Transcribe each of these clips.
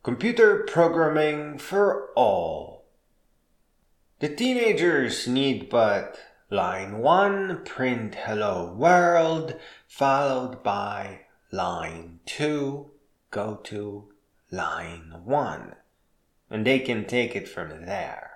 Computer Programming for All. The teenagers need but line 1, print hello world, followed by line 2, go to line 1, and they can take it from there.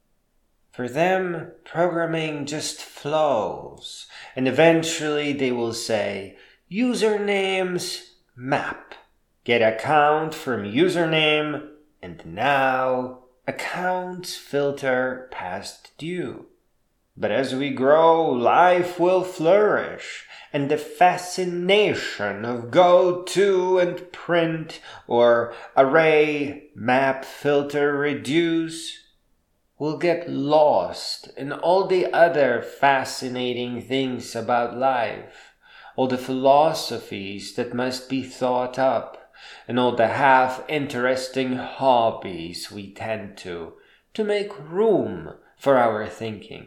For them, programming just flows, and eventually they will say, usernames map. Get account from username, and now accounts filter past due. But as we grow, life will flourish, and the fascination of go to and print or array map filter reduce will get lost in all the other fascinating things about life, all the philosophies that must be thought up, and all the half-interesting hobbies we tend to make room for our thinking.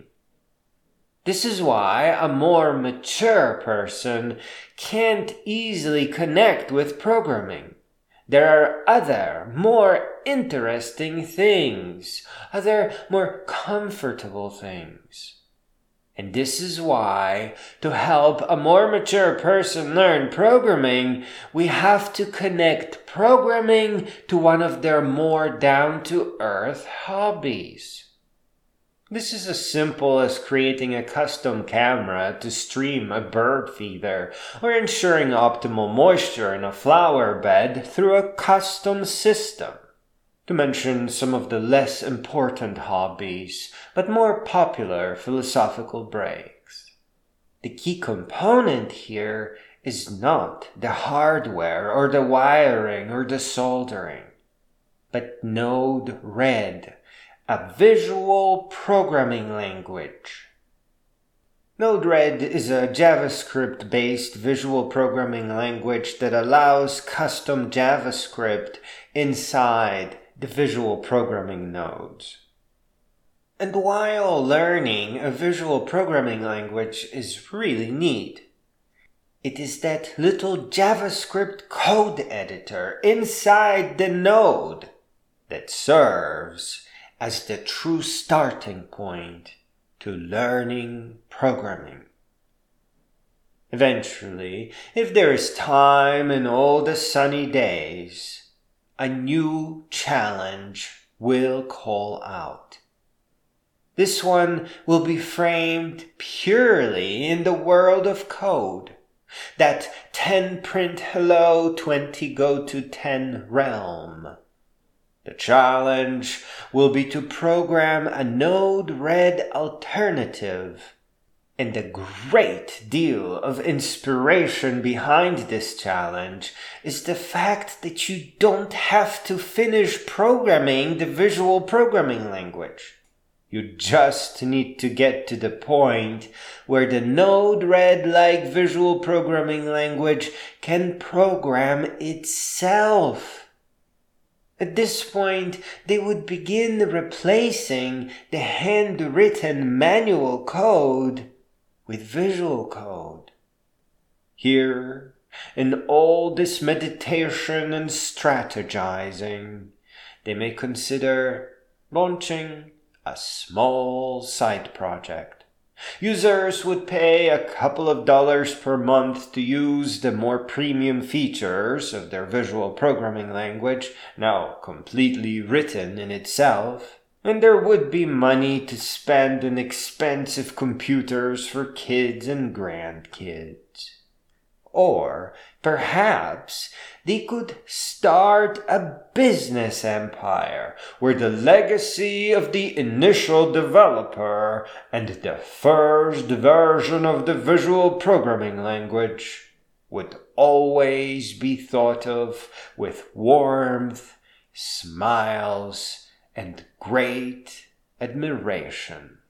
This is why a more mature person can't easily connect with programming. There are other, more interesting things, other, more comfortable things. And this is why, to help a more mature person learn programming, we have to connect programming to one of their more down-to-earth hobbies. This is as simple as creating a custom camera to stream a bird feeder, or ensuring optimal moisture in a flower bed through a custom system. To mention some of the less important hobbies, but more popular philosophical breaks. The key component here is not the hardware or the wiring or the soldering, but Node-RED, a visual programming language. Node-RED is a JavaScript-based visual programming language that allows custom JavaScript inside the visual programming nodes. And while learning a visual programming language is really neat, it is that little JavaScript code editor inside the node that serves as the true starting point to learning programming. Eventually, if there is time in all the sunny days, a new challenge will call out. This one will be framed purely in the world of code. That 10 print hello, 20 go to 10 realm. The challenge will be to program a Node-RED alternative. And the great deal of inspiration behind this challenge is the fact that you don't have to finish programming the visual programming language. You just need to get to the point where the Node-RED-like visual programming language can program itself. At this point, they would begin replacing the handwritten manual code with visual code. Here, in all this meditation and strategizing, they may consider launching a small side project. Users would pay a couple of dollars per month to use the more premium features of their visual programming language, now completely written in itself. And there would be money to spend on expensive computers for kids and grandkids. Or perhaps they could start a business empire where the legacy of the initial developer and the first version of the visual programming language would always be thought of with warmth, smiles, and great admiration.